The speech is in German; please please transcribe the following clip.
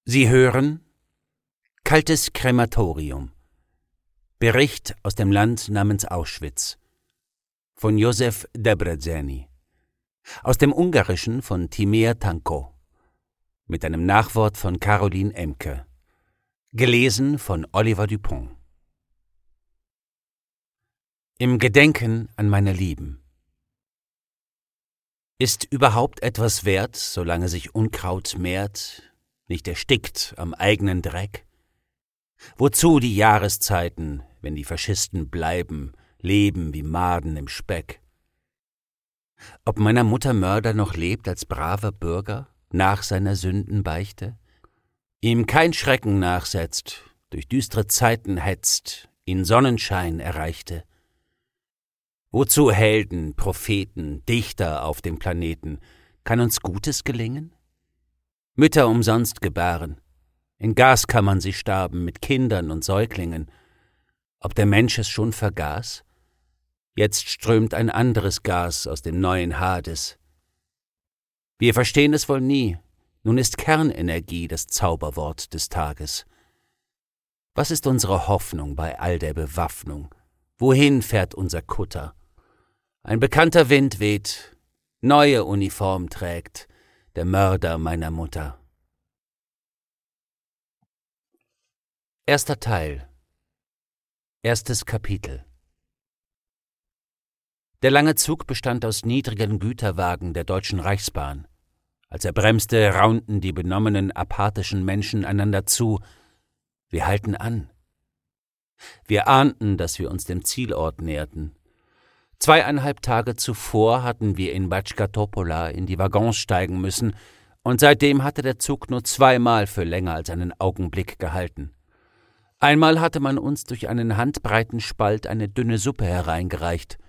Sie hören Kaltes Krematorium. Bericht aus dem Land namens Auschwitz von Josef Debreceni. Aus dem Ungarischen von Timea Tanko. Mit einem Nachwort von Caroline Emke. Gelesen von Oliver Dupont. Im Gedenken an meine Lieben. Ist überhaupt etwas wert, solange sich Unkraut mehrt, nicht erstickt am eigenen Dreck? Wozu die Jahreszeiten, wenn die Faschisten bleiben, leben wie Maden im Speck? Ob meiner Mutter Mörder noch lebt als braver Bürger, nach seiner Sündenbeichte? Ihm kein Schrecken nachsetzt, durch düstere Zeiten hetzt, ihn Sonnenschein erreichte? Wozu Helden, Propheten, Dichter auf dem Planeten? Kann uns Gutes gelingen? Mütter umsonst gebären, in Gaskammern sie starben mit Kindern und Säuglingen. Ob der Mensch es schon vergaß? Jetzt strömt ein anderes Gas aus dem neuen Hades. Wir verstehen es wohl nie, nun ist Kernenergie das Zauberwort des Tages. Was ist unsere Hoffnung bei all der Bewaffnung? Wohin fährt unser Kutter? Ein bekannter Wind weht, neue Uniform trägt der Mörder meiner Mutter. Erster Teil. Erstes Kapitel. Der lange Zug bestand aus niedrigen Güterwagen der Deutschen Reichsbahn. Als er bremste, raunten die benommenen apathischen Menschen einander zu. Wir halten an. Wir ahnten, dass wir uns dem Zielort näherten. 2,5 Tage zuvor hatten wir in Bačka Topola in die Waggons steigen müssen, und seitdem hatte der Zug nur 2-mal für länger als einen Augenblick gehalten. Einmal hatte man uns durch einen handbreiten Spalt eine dünne Suppe hereingereicht.